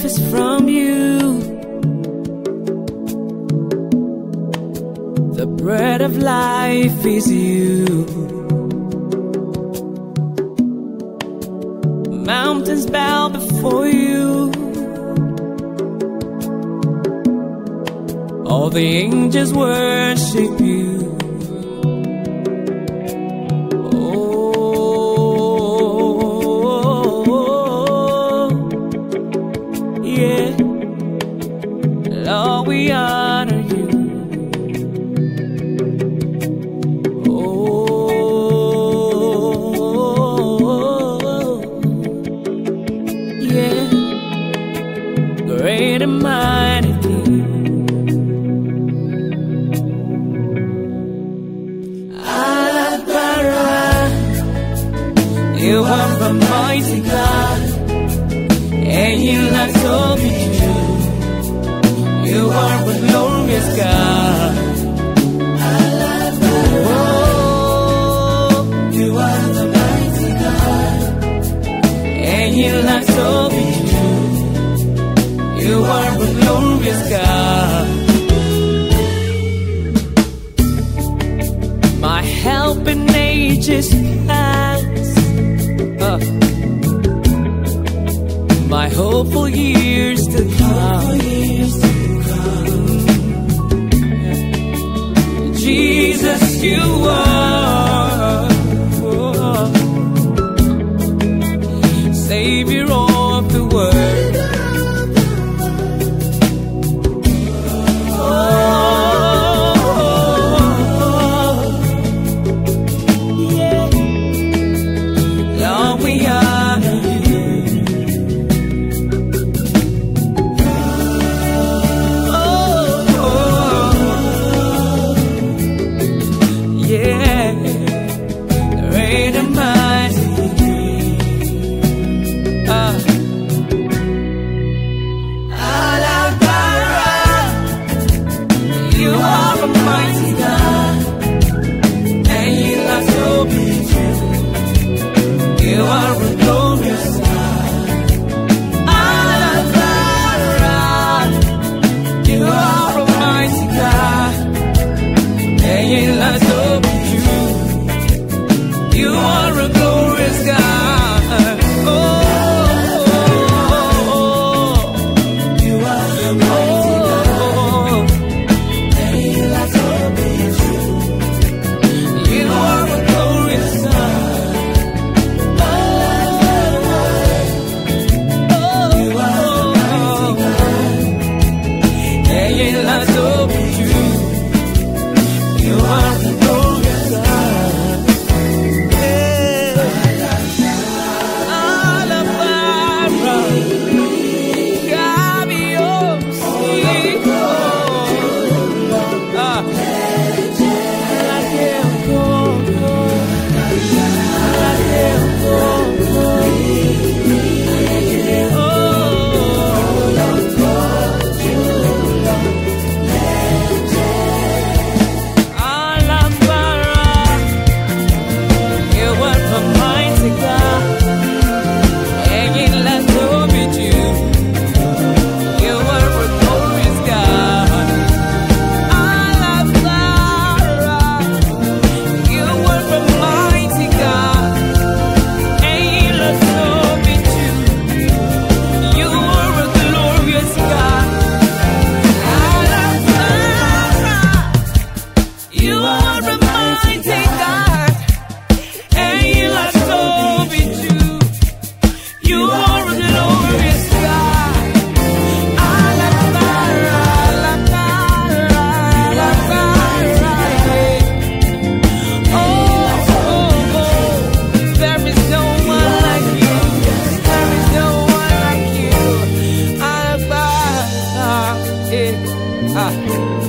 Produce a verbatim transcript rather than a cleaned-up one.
is from you. The bread of life is you. Mountains bow before you. All the angels worship you. Lord, we honor you. Oh, yeah. Great and mighty King. Alabara, you are the mighty God, and you are so beautiful. You are a glorious God. Oh, you are the mighty God, and you are so beautiful. You are a glorious God. My help in ages past, uh, my hope for years to come. Jesus, you are oh, Savior of the world. Oh, yeah. Lord, we honor you. You are a glorious God. Alabara, you are a mighty God, and you are so beautiful. You are a glorious God. Oh, oh, oh, you are a mighty God, and you are so beautiful. You are a glorious God. You are the glorious God. Alabara, Gabios, ah, Ah.